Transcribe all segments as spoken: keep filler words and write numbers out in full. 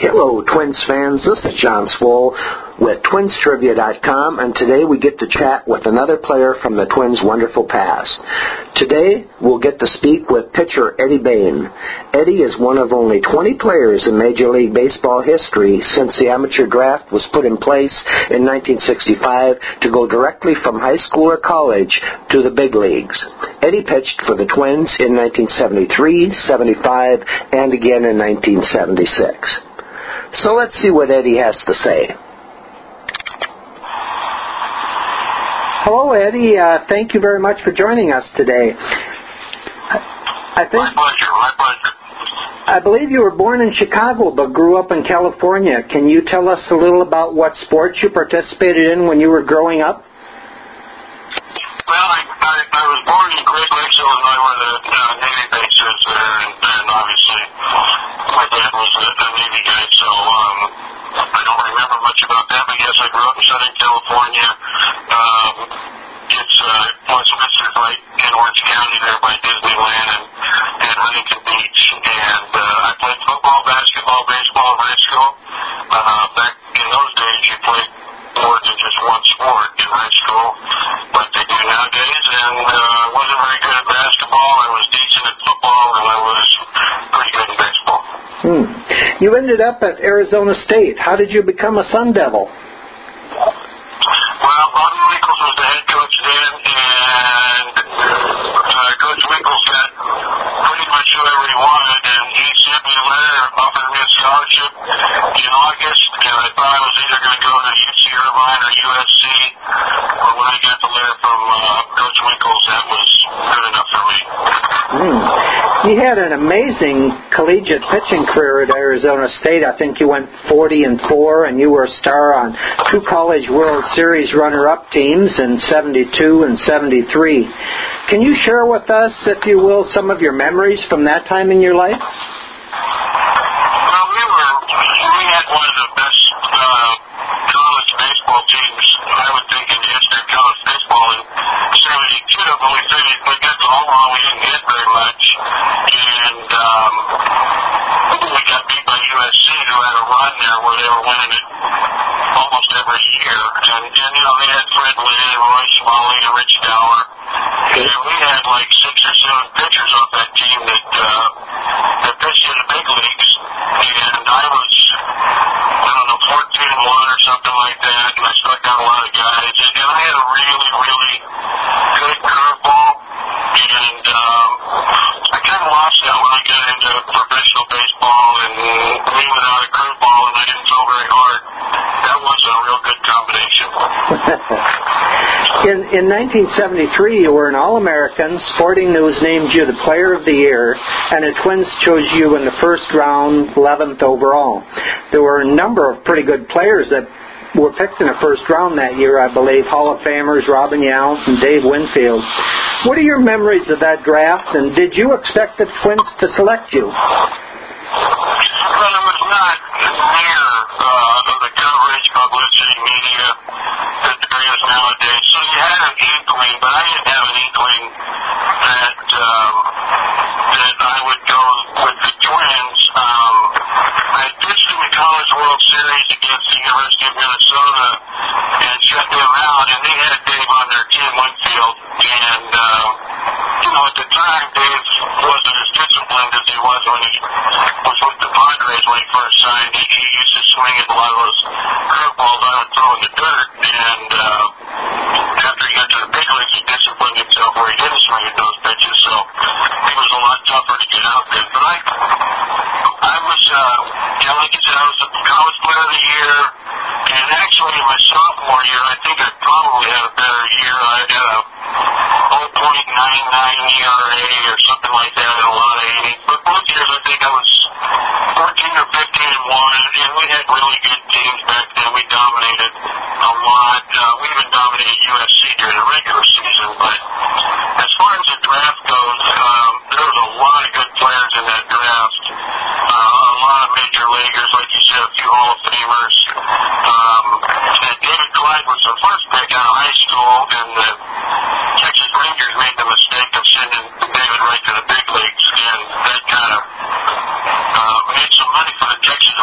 Hello, Twins fans. This is John Swoll with Twins Trivia dot com, and today we get to chat with another player from the Twins' wonderful past. Today, we'll get to speak with pitcher Eddie Bain. Eddie is one of only twenty players in Major League Baseball history since the amateur draft was put in place in nineteen sixty-five to go directly from high school or college to the big leagues. Eddie pitched for the Twins in nineteen seventy-three, seventy-five, and again in nineteen seventy-six. So let's see what Eddie has to say. Hello, Eddie. Uh, thank you very much for joining us today. I, I think, my pleasure, my pleasure. I believe you were born in Chicago but grew up in California. Can you tell us a little about what sports you participated in when you were growing up? Well, I, I, I was born in Great Lakes, Illinois, where the uh, Navy base is there, and, and obviously my dad was a, a Navy guy, so um, I don't remember much about that, but yes, I grew up in Southern California. Um, it's uh, Westminster, right in Orange County there by Disneyland and, and Huntington Beach, and uh, I played football, basketball, baseball in high school. Uh, back in those days, you played more than just one sport in high school, like they do nowadays, and I uh, wasn't very good at basketball. I was decent at football, and I was pretty good in baseball. Hmm. You ended up at Arizona State. How did you become a Sun Devil? Well, Bobby Winkles was the head coach then, and uh, Coach Winkles got pretty much whoever he wanted, and he sent me a letter offering me a scholarship in August, and I thought I was either going to go to U C Irvine or U S C, but when I got the letter from uh, Coach Winkles, that was good enough for me. Hmm. You had an amazing collegiate pitching career at Arizona State. I think you went forty and four, and you were a star on two College World Series runner-up teams in seventy-two and seventy-three. Can you share with us, if you will, some of your memories from that time in your life? Well, we were we had one of the best uh, college baseball teams, I would think, in the history of college baseball. In seventy-two, but we finished, we got to Omaha, we didn't hit very much, and um, we got beat by U S C, who had a run there where they were winning it almost every year. And, and you know, they had Fred Lynn, Roy Smalley, and Rich Dower. And we had like six or seven pitchers off that team that, uh, that pitched in the big leagues. And I was, I don't know, fourteen and one or something like that. And I struck out a lot of guys. And, and I had a really, really good curveball. And um, I kind of lost that when I got into professional baseball. And me without a curveball, and I didn't throw very hard. That was a real good combination. in in nineteen seventy-three, you were an All-American. Sporting News named you the Player of the Year, and the Twins chose you in the first round, eleventh overall. There were a number of pretty good players that were picked in the first round that year, I believe. Hall of Famers Robin Yount and Dave Winfield. What are your memories of that draft, and did you expect the Twins to select you? Well, it was not near uh, the coverage, publicity, media that there is nowadays. So you had an inkling, but I didn't have an inkling that um, that I would go with the Twins. Um, I pitched in the College World Series against the University of Minnesota and shut them out, and they had Dave on their team, Winfield, and uh, you know, at the time, Dave wasn't as disciplined as he was when he was with the Padres when he first signed. He, he used to swing at a lot of those curveballs I would throw in the dirt, and uh, after he got to the big leagues, he disciplined himself where he didn't swing at those pitches, so he was a lot tougher to get out there. But I, I was, uh, yeah, like I said, I was a college player of the year, and actually in my sophomore year, I think I probably had a better year. I had a oh point nine nine E R A or something like that in a lot of innings. But both years, I think I was fourteen or fifteen and one, and we had really good teams back then. We dominated a lot. Uh, we even dominated U S C during the regular season. But as far as the draft goes, um, there was a lot of good players in that draft. Uh, a lot of major leaguers, like you said, a few Hall of Famers. Um, and David Clyde was the first pick out of high school, and the Texas Rangers made the mistake of sending David right to the big leagues, and that kind of uh, made some money for the Texas Rangers.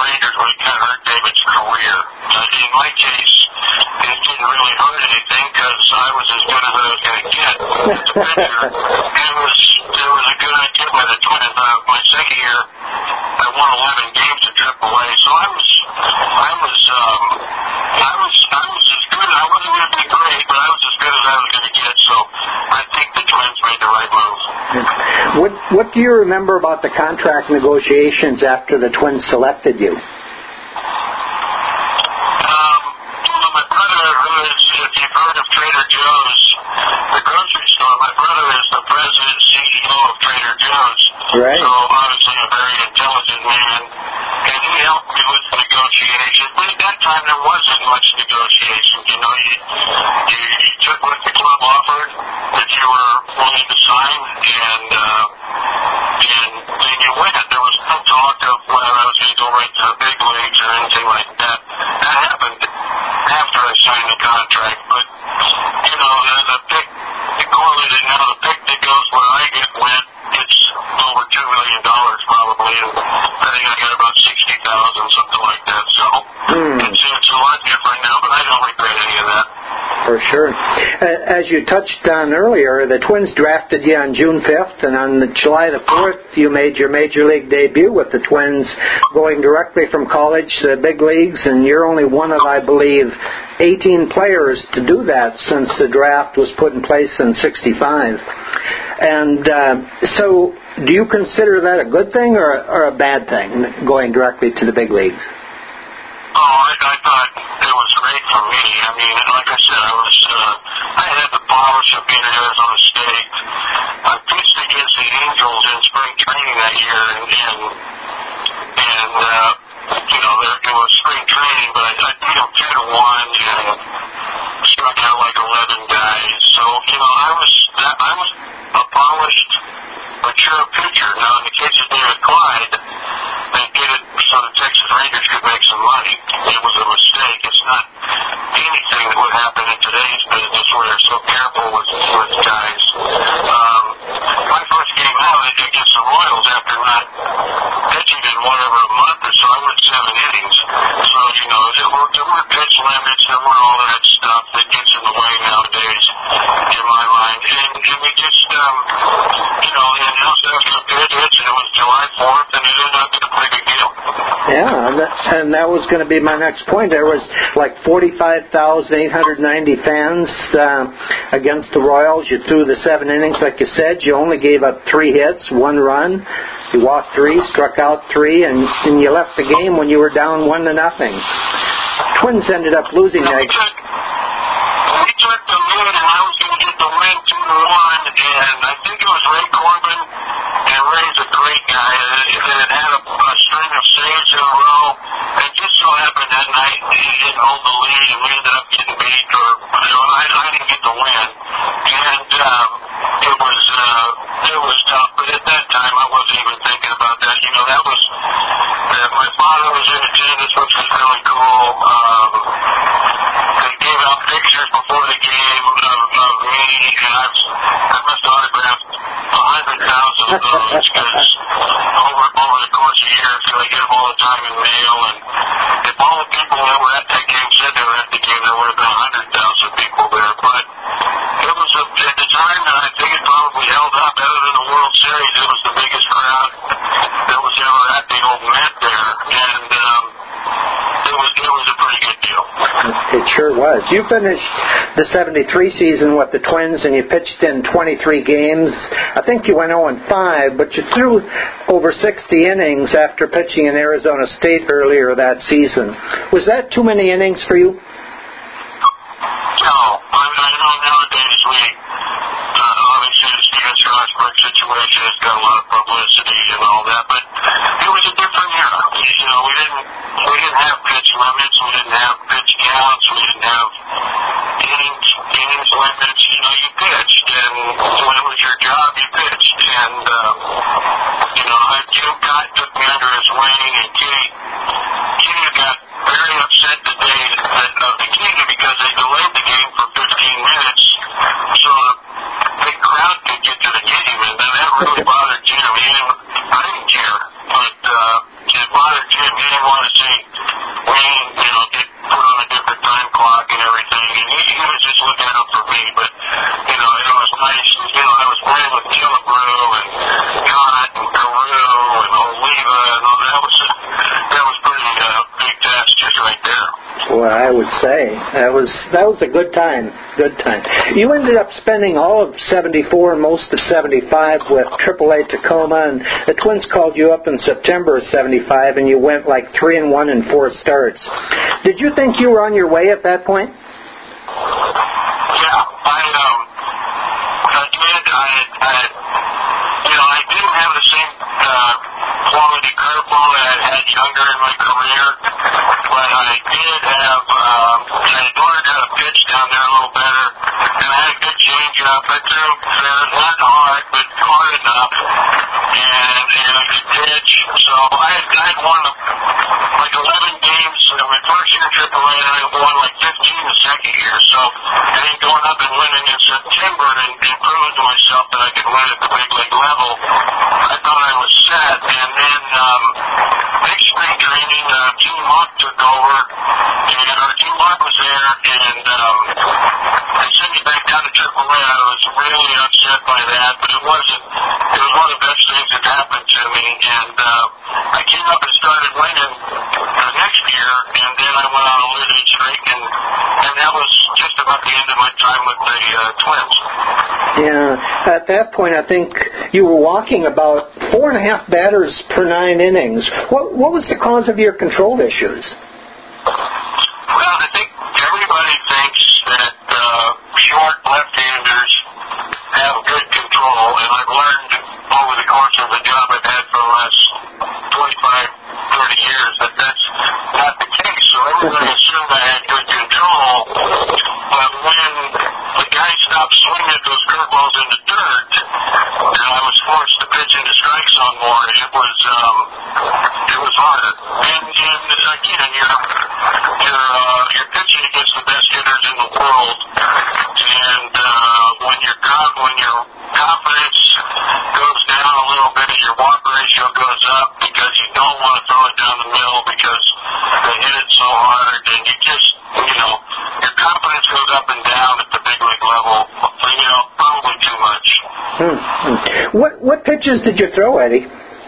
Rangers when it kind of hurt David's career. Uh, in my case, it didn't really hurt anything because I was as good as I was going to get. The pitcher, it was, it was a good idea by the Twins. Uh, my second year, I won eleven games in triple A, so I was, I was, um, I was, I was as good. I wasn't going to be great, but I was as good as I was going to get. So I think the Twins made the right move. What What do you remember about the contract negotiations after the Twins selected you? Um, you know, my brother, who is, if you've heard of Trader Joe's, the grocery store, my brother is the president and C E O of Trader Joe's. Right. So obviously a very intelligent man, and he helped me with the negotiations. But at that time, there wasn't much negotiations. You know, you you, you took what the club offered that you were willing to sign, and uh, and then you went. There was no talk of whether I was going to go right to the big leagues or anything like that. That happened after I signed the contract. But you know, the, the pick, it correlated now. The pick that goes where I get went, it's over two million dollars probably, and I think I got about sixty thousand, something like that. So mm. it's, it's a lot different now, but I don't regret any of that. For sure. As you touched on earlier, the Twins drafted you on June fifth, and on the July the fourth, you made your Major League debut with the Twins, going directly from college to the big leagues, and you're only one of, I believe, eighteen players to do that since the draft was put in place in sixty-five. And uh, so do you consider that a good thing or a, or a bad thing, going directly to the big leagues? Oh, I, I thought it was great for me. I mean, like I said, I was, uh, I had the polish of being at Arizona State. I pitched against the Angels in spring training that year, and, and, and uh, you know, there, it was spring training, but I, I beat them two to one, and struck out like eleven guys. So, you know, I was, I was a polished, mature pitcher. Now, in the case of David Clyde, they did it so the Texas Rangers could make some money. It was a mistake. It's not anything that would happen in today's business where they're so careful with, with guys. Um, my first game out against the Royals after not pitching in whatever a month or so, I went seven innings. So, you know, there were, there were pitch limits, there were all that stuff that gets in the way nowadays, in my mind. And, and we just, um, you know, they announced I was going to pitch, and it was July fourth, and it ended up being a pretty big deal. Yeah, and that, and that was going to be my next point. There was like forty-five thousand eight hundred ninety fans uh, against the Royals. You threw the seven innings, like you said. You only gave up three hits, one run. You walked three, struck out three, and, and you left the game when you were down one to nothing. Twins ended up losing that. We took, we took the lead, and I was going to get the win two to one, and I think it was Ray Corbin. And Ray's a great guy. It had had a, a string of saves in a row. It just so happened that night he didn't hold the lead, and we ended up getting beat, or you know, I, I didn't get the win. And um, it was uh, it was tough. But at that time, I wasn't even thinking about that. You know, that was uh, my father was in attendance, which was really cool. Um, they gave out pictures before the game of, of me, and I've I must have autographed a hundred thousand of those because over over the course of years, you know, I get them all the time in mail, and if all the people that were at that game said they were at the game, there would have been a hundred thousand people there. But it was a, at the time, and I think it probably held up better than the World Series. It was the biggest crowd that was ever at the old Met there, and um, it was it was a pretty good deal. It sure was. You finished the seventy-three season with the Twins, and you pitched in twenty-three games. I think you went oh and five, but you threw over sixty innings after pitching in Arizona State earlier that season. Was that too many innings for you? No. I, I know nowadays we, uh, obviously the Steven Strasburg situation has got a lot of publicity and all that, but it was a different era. You know, we didn't, we didn't have pitch limits, we didn't have pitch counts, we didn't have innings, innings limits. You know, you pitched, and when it was your job, you pitched. And, um, you know, I, Jim Cott took me under his wing, and Kitty, Kitty got very upset the day of the game because they delayed the game for fifteen minutes so the big crowd could get to the game, and that really bothered Jim. He didn't, I didn't care, but uh, it bothered Jim. He didn't want to see what I would say. That was that was a good time. Good time. You ended up spending all of seventy-four and most of seventy-five with triple A Tacoma, and the Twins called you up in September of seventy-five, and you went like three and one in four starts. Did you think you were on your way at that point? Yeah, I um, I did. I, I, you know, I didn't have the same uh, quality curveball that I had younger in my career, but I did have. Um, I learned how to pitch down there a little better, and I had a good changeup. I threw fair, not hard, but hard enough, and and I could pitch. So I had, I had won like eleven games in my first year in triple A, and I won like fifteen the second year. So I think going up and winning in September and, and proving to myself that I could win at the big league level, I thought I was set. And then um, next spring training, uh, Gene Monk took over, and our Gene Monk was there, and um, they sent me back down to triple A. I was really upset by that, but it wasn't. It was one of the best things that happened to me, and uh, I came up and started winning the next year, and then I went on a losing streak, and, and that was just about the end of my time with the uh, Twins. Yeah, at that point, I think you were walking about four and a half batters per nine innings. What what was the cause of your control issues? Well, I think everybody thinks that uh, short left-handers have good control, and I've learned over the course of the job I've had for the last twenty-five, thirty years that that's not the case. So everybody assumed I had good control, but when the guy stopped swinging at those curveballs in the dirt, and I was forced to pitch into strike zone more, it was um, it was harder. And, and again, you're you're uh, you're pitching against the best hitters in the world, and uh, when your con- when your confidence goes down a little bit, and your walk ratio goes up because you don't want to throw it down the middle because they hit it so hard, and you just you know your confidence goes up and down at the big league level. You know, probably too much. Hmm. What what pitches did you throw, Eddie?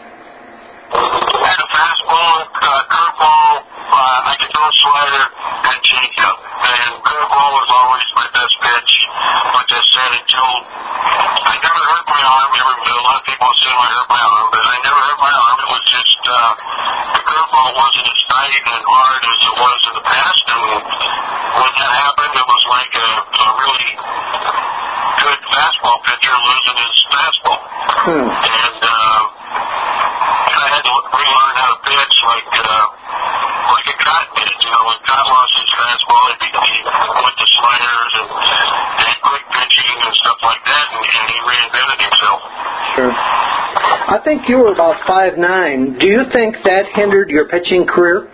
I had a fastball, uh, curveball, uh, I could throw a slider, and changeup. And curveball was always my best pitch. Like I said, until I never hurt my arm. Every, a lot of people assume I hurt my arm, but I never hurt my arm. It was just uh, the curveball wasn't as tight and hard as it was in the past. And when that happened, it was like a, a really good fastball pitcher losing his fastball. Hmm. And uh, I had to relearn how to pitch like uh, like a Cott did. You know, when Cott lost his fastball, he, he went to sliders and, and quick pitching and stuff like that, and, and he reinvented himself. Sure. I think you were about five nine. Do you think that hindered your pitching career?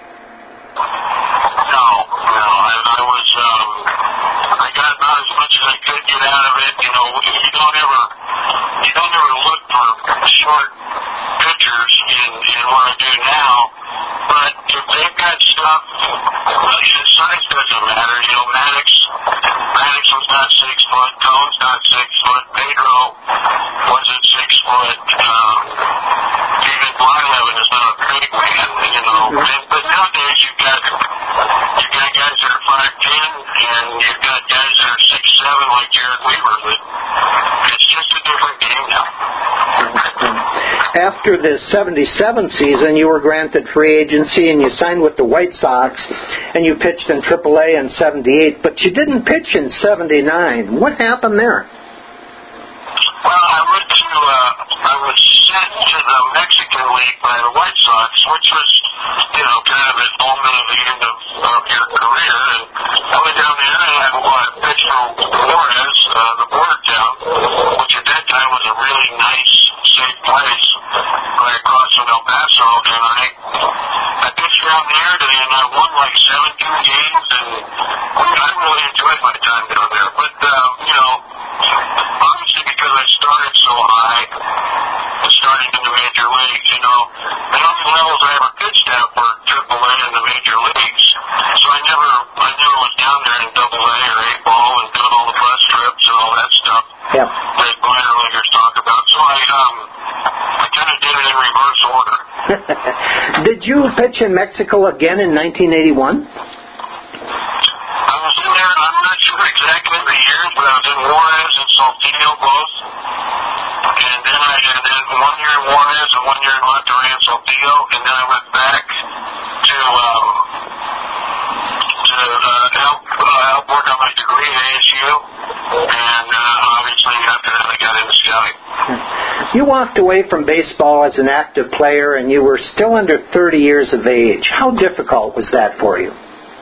No, no. I, I was, um, I got about as much as I could get out of it. You know, you don't ever, you don't ever look for short pitchers in, in what I do now, but if they've got stuff, well, size doesn't matter. You know, Maddox, Maddox was not six foot, Cone's not six foot, Pedro wasn't six foot, um, even Blyleven is not a big man, you know, and, but nowadays you've got, you've got guys that are five ten, and you've got guys that are six seven like Jared Weaver, that it's just a different game now. After the seventy-seven season, you were granted free agency and you signed with the White Sox, and you pitched in triple A in seventy-eight, but you didn't pitch in seventy-nine. What happened there? Well, I went to, uh, I was sent to the Mexican League by the White Sox, which was, you know, kind of an omen of the end of, of your career, and I went down there and I uh, pitched for Juarez, uh, the border town, which at that time was a really nice, safe place right across from El Paso, and I, I pitched down there, and I won like seventeen games, and I really enjoyed my time down there, but, um, you know, obviously because I started so high, starting in the major leagues, you know, the only levels I ever pitched at were triple A in the major leagues, so I never, I never was down there in double A or A ball and doing all the press trips and all that stuff yep. that minor leaguers talk about, so I, um, I kind of did it in reverse order. Did you pitch in Mexico again in nineteen eighty-one? one year in Juarez and one year in Monterrey and Saltillo, and then I went back to um, to uh, help uh, help work on my degree at A S U, and uh, obviously after that I got into scouting. You walked away from baseball as an active player, and you were still under thirty years of age. How difficult was that for you?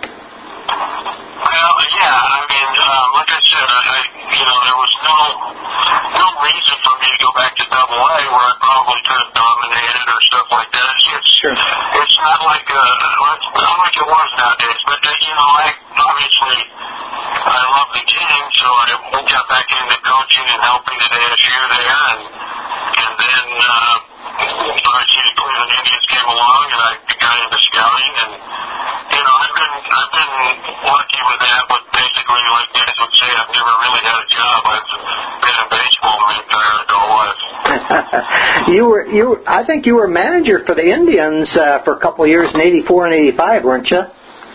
Well, yeah, I mean, um, like I said, I, I, you know, there was no no reason for me to go back to Double A where I probably could have dominated or stuff like that. It's it's, sure. it's not like uh, it's not like it was nowadays. But uh, you know, I obviously I love the game, so I got back into coaching and helping at A S U there, and and then uh, obviously the Cleveland Indians came along, and I got into scouting, and you know, I've been I've been lucky with that, but basically, like guys would say, I've never really had a job. I've been in baseball my entire adult life. you were you. Were, I think you were manager for the Indians uh, for a couple of years in eighty-four and eighty-five, weren't you?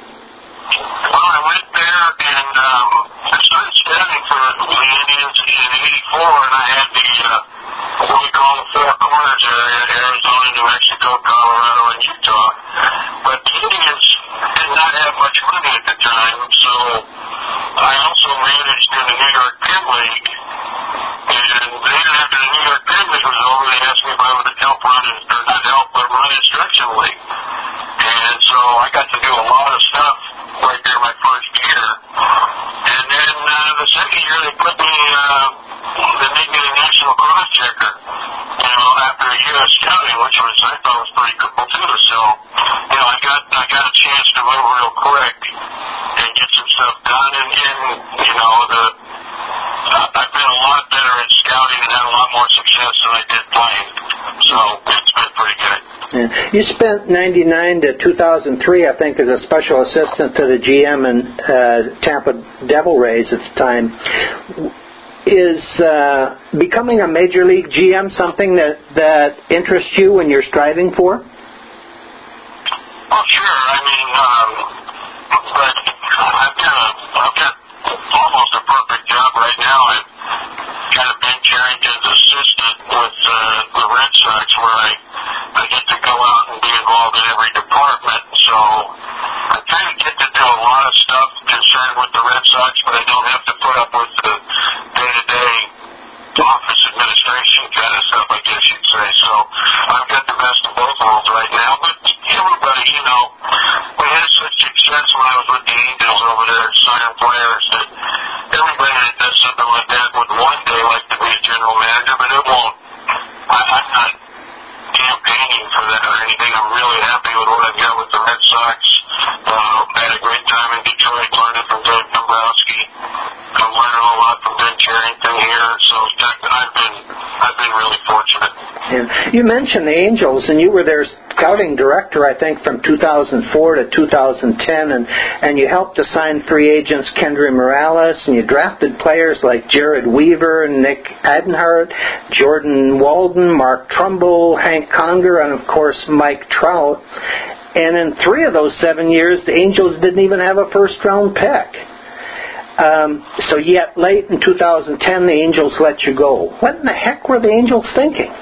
Well, I went there and um, I started scouting for the Indians in eighty-four, and I had the uh, what we call the Four Corners area: Arizona, New Mexico, Colorado, and Utah. But the Indians did not have much money at the time, so I also managed in the New York Penn League. And then after the New York Penn League was over, they asked me if I would help run, or not help, but run Instruction League. And so I got to do a lot of stuff right there my first year. And then uh, the second year they put me, uh, they made me a national cross checker, you know, after a year of scouting, which was, I thought was pretty cool too. So, you know, I got, I got a chance to move real quick and get some stuff done. And, and you know, the, uh, I've been a lot better at scouting and had a lot more success than I did playing. So it's been pretty good. Yeah. You spent ninety-nine to two thousand three, I think, as a special assistant to the G M in uh, Tampa Devil Rays at the time. Is uh, becoming a major league G M something that, that interests you and you're striving for? Well, sure. I mean, um, but I've got a, I've got almost a perfect job right now. I've kind of been Carrington's assistant with uh, the Red Sox, where I I get to go out and be involved in every department. So I kind of get to do a lot of stuff concerned with the Red Sox, but I don't have to put up with the day-to-day office administration kind of stuff, I guess you'd say. So I've got the best of both worlds right now. But everybody, you know, we had such success when I was with the Angels over there signing players that everybody that does something like that would one day like to be a general manager, but it won't. I, I'm not campaigning for that or anything. I'm really happy with what I've got with the Red Sox. Uh, I had a great time in Detroit, learning from Dave Dombrowski. I'm learning a lot from Ben Carrington here, so I've been I've been really fortunate. Yeah. You mentioned the Angels, and you were their scouting director, I think, from two thousand four to two thousand ten, and, and you helped to sign free agents Kendry Morales, and you drafted players like Jared Weaver, Nick Adenhart, Jordan Walden, Mark Trumbull, Hank Conger, and, of course, Mike Trout. And in three of those seven years, the Angels didn't even have a first-round pick. Um, so yet, late in two thousand ten, the Angels let you go. What in the heck were the Angels thinking?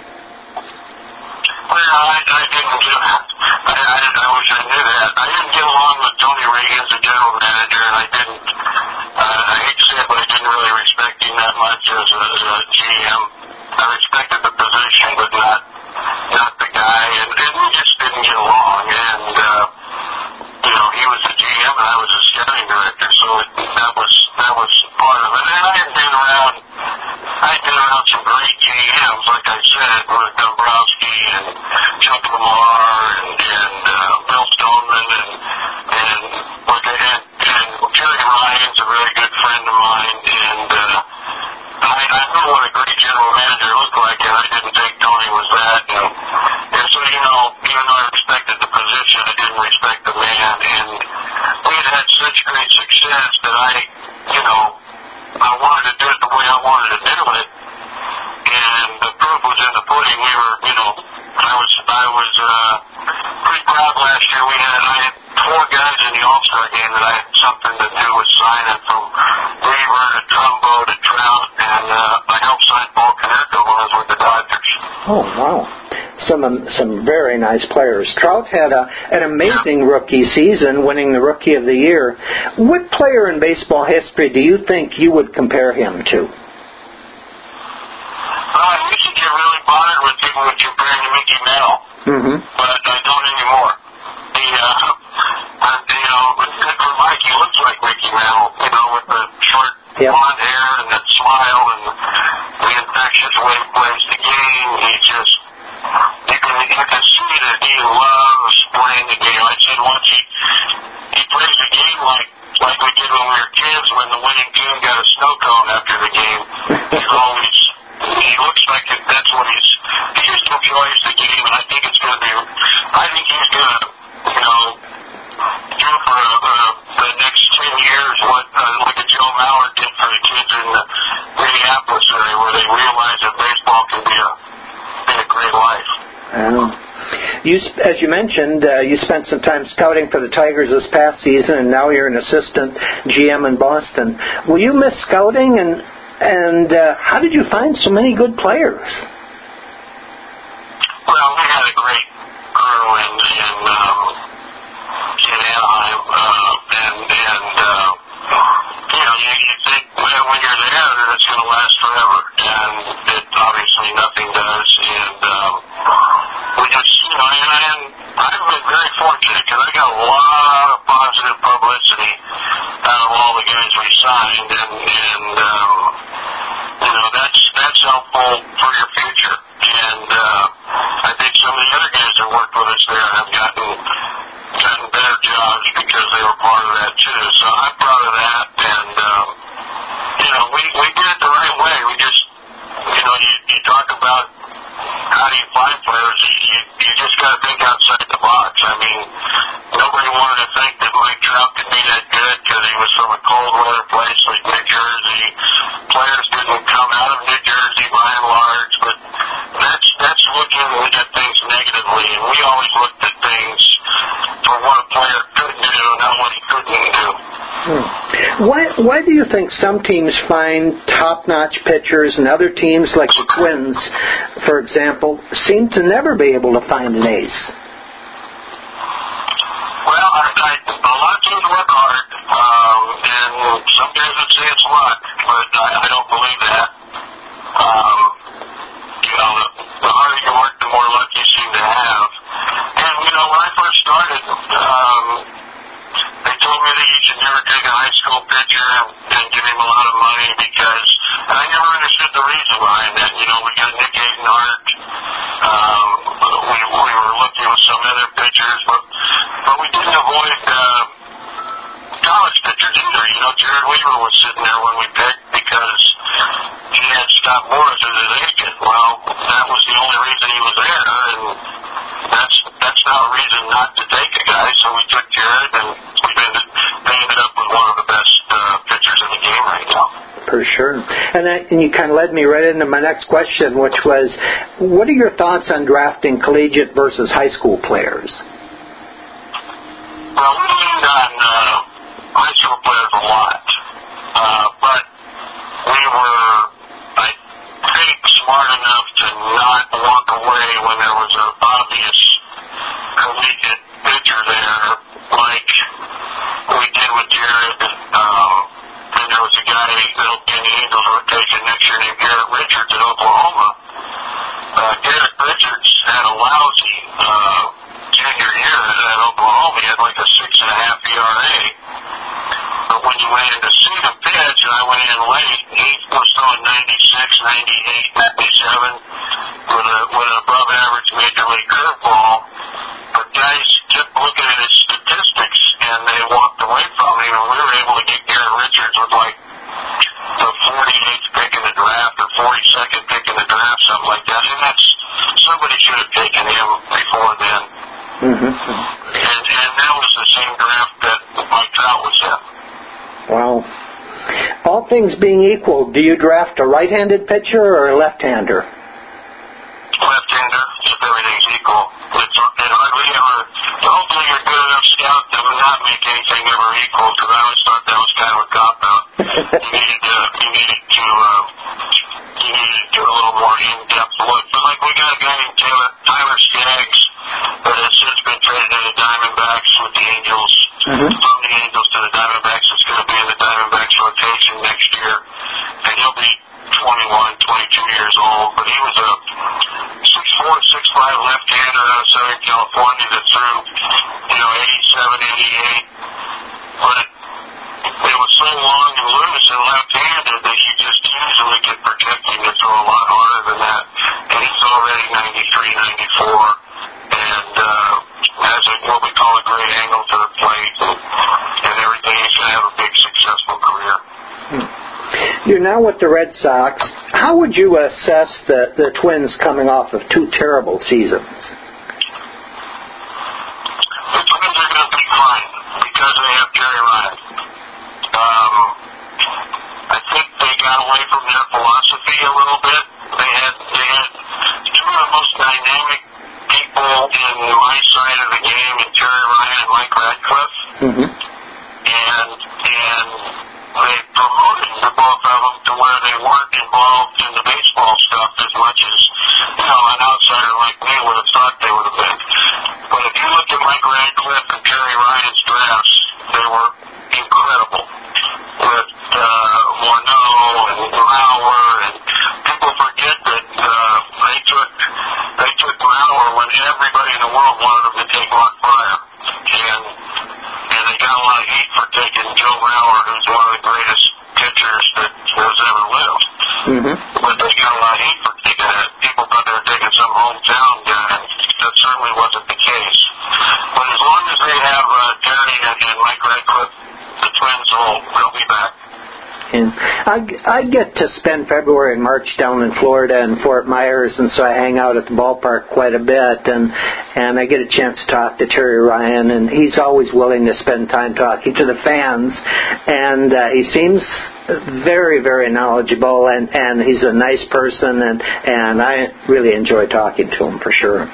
Well, I, I didn't get I, I, I wish I knew that. I didn't get along with Tony Reagan as a general manager, and I didn't, uh, I hate to say it, but I didn't really respect him that much as a, as a G M. I respected the position, but not not the guy, and, and we just didn't get along, and, uh, you know, he was the G M and I was the scouting director, so it, that was that was part of it. And I had been around, I had been around some great G Ms, like I said, with Dombrowski and Chuck Lamar and, and uh, Bill Stoneman and and like I had, and Jerry Ryan's a very good friend of mine, and uh, I, I knew what a great general manager looked like, and I didn't think Tony was that. And, and so, you know, even though I respected the position, I didn't respect the man. And we had had such great success that I, you know, I wanted to do it the way I wanted to do it. And the proof was in the pudding. We were, you know, I was, I was uh, pretty proud last year. We had, I had four guys in the All-Star game that I had something to do with signing, from Weaver to Trumbo to Trout, and uh, I helped sign Paul Konerko when I was with the Dodgers. Oh, wow. Some um, some very nice players. Trout had a, an amazing rookie season, winning the Rookie of the Year. What player in baseball history do you think you would compare him to? Well, I used to get really bothered when people would compare him to Mickey Mantle, Mm-hmm. but I don't anymore. He, uh, uh, you know, good for Mike, he looks like Mickey Mantle, you know, with the short Yep. blonde hair and that smile and the infectious way he plays the game. He just, you can, you can see that he loves playing the game. I said once he, he plays the game like, like we did when we were kids when the winning team got a snow cone after the game. He's always, he looks like it, that's what he's, he just enjoys the game, and I think it's going to be, I think he's going to, you know, do for uh, the next ten years what uh, like a Joe Mauer did for the kids in the Minneapolis area, where they realize that baseball can be a, be a great life. Um, you, as you mentioned, uh, you spent some time scouting for the Tigers this past season, and now you're an assistant G M in Boston. Will you miss scouting, and and uh, how did you find so many good players? Well, we had a great crew in, in, um, in Anaheim, uh, and, and uh, you know, you, you think when, when you're there that it's going to last forever, and it obviously nothing does, and um, we just, you know, and, and I've been very fortunate because I got a lot of positive publicity out of all the guys we signed, and, and um, you know, that's, that's helpful for your future, and uh, I think some of the other guys that worked with us there have gotten gotten better jobs because they were part of that too. So I'm proud of that, and um, you know, we we did it the right way. We just, you know, you, you talk about how do you find players? You you just got to think outside the box. I mean, nobody wanted to think that Mike Trout could be that good because he was from a cold weather place like New Jersey. Players didn't come out of New Jersey by and large, but that's that's looking at things negatively, and we always looked at things for what a player could do, not what he couldn't do. Hmm. Why why do you think some teams find top-notch pitchers and other teams, like the Twins, for example, seem to never be able to find an ace? Well, I, I, a lot of teams work hard, um, and some guys would say it's luck, but I, I don't believe that. Um, you know, the, the harder you work, the more luck you seem to have. And, you know, when I first started, um, they told me that you should never take a high school pitcher and, and give him a lot of money because, and I never understood the reason behind that. You know, we got Nick Adenhart, um, we, we were looking with some other pitchers, but, but we didn't avoid uh, college pitchers either. You know, Jared Weaver was sitting there when we picked because he had Scott Morris as his agent. Well, that was the only reason he was there, and that's that's not a reason not to take a guy. So we took Jared, and we ended, they ended up with one of the best uh, pitchers in the game right now. For sure. And, that, and you kind of led me right into my next question, which was, what are your thoughts on drafting collegiate versus high school players? Well, we leaned on uh, high school players a lot, uh, but we were, I think, smart enough to not walk away when there was an obvious collegiate pitcher there, like we did with Jared. Um, and there was a guy that the Angels were taking next year named Garrett Richards at Oklahoma. Uh, Garrett Richards had a lousy uh, junior year at Oklahoma. He had like a six and a half E R A. But when you went in to see him pitch, and I went in late, he was throwing ninety-six, ninety-eight, ninety-seven with a with an above average major league curveball. But guys kept looking at his statistics, and they walked away from him. And we were able to get Garrett Richards with like the forty-eighth pick in the draft or forty-second pick in the draft, something like that. And that's somebody should have taken him before then. Mm-hmm. And and that was the same draft that Mike Trout was in. Wow. All things being equal, do you draft a right-handed pitcher or a left-hander? Left-hander, if everything's equal. It's, it hardly ever, hopefully you're good enough scout to not make anything ever equal, because I always thought that was kind of a cop-out. You needed to, you needed to, uh, you needed to do a little more in-depth look. But like we got a guy mm-hmm. from the Angels to the Diamondbacks. It's going to be in the Diamondbacks rotation next year. And he'll be twenty-one, twenty-two years old. But he was a six four, six five left-hander out of Southern California that threw, you know, eighty-seven, eighty-eight. But it was so long and loose and left-handed that you just usually could project him to throw a lot harder than that. And he's already ninety-three, ninety-four, and uh, has a, what we call a great angle to the plate and, and everything. He's going to have a big, successful career. You're now with the Red Sox. How would you assess the, the Twins coming off of two terrible seasons? The Twins are going to be fine because they have Terry Ryan. Um, I think they got away from their philosophy a little bit. They had they had two of the most dynamic people in my side of the game, in Terry Ryan and Mike Radcliffe. Mm-hmm. And and they promoted the both of them to where they weren't involved in the baseball stuff as much as, you know, an outsider like me would have thought they would have been. But if you look at Mike Radcliffe and Terry Ryan's drafts, they were incredible. With uh, Morneau and Lauer, and people forget that uh, they took they took Lauer when everybody in the world wanted him to take Mark Pryor, and and they got a lot of heat for taking Joe Mauer, who's one of the greatest pitchers that has ever lived. Mm-hmm. But they got a lot of heat for taking that. People thought they were taking some hometown guy. That certainly wasn't the case. But as long as they have uh, Terry and, and Mike Radcliffe, the Twins will they'll be back. And I, I get to spend February and March down in Florida and Fort Myers, and so I hang out at the ballpark quite a bit, and and I get a chance to talk to Terry Ryan, and he's always willing to spend time talking to the fans, and uh, he seems very, very knowledgeable, and, and he's a nice person, and, and I really enjoy talking to him for sure.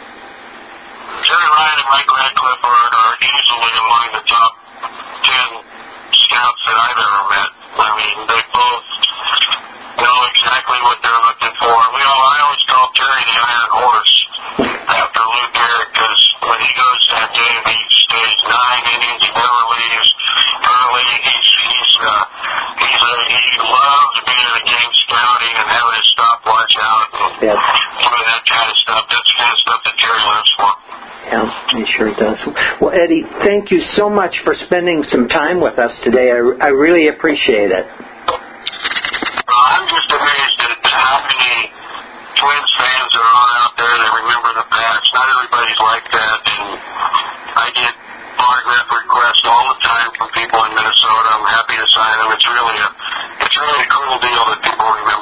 Terry Ryan and Mike Radcliffe are, are easily among the top ten scouts that I've ever met. I mean, they both know exactly what they're looking for. We all, I always call Terry the Iron Horse after Lou Gehrig, because when he goes to that game, he stays nine innings, he never leaves early. He's he's uh, he's a, he loves being in the game scouting and having his stopwatch out and yep. doing that kind of stuff. That's the kind of stuff that Terry lives for. Yeah, he sure does. Well, Eddie, thank you so much for spending some time with us today. I, I really appreciate it. Well, I'm just amazed at how many Twins fans are on out there that remember the past. Not everybody's like that, and I get autograph requests all the time from people in Minnesota. I'm happy to sign them. It's really a, it's really a cool deal that people remember.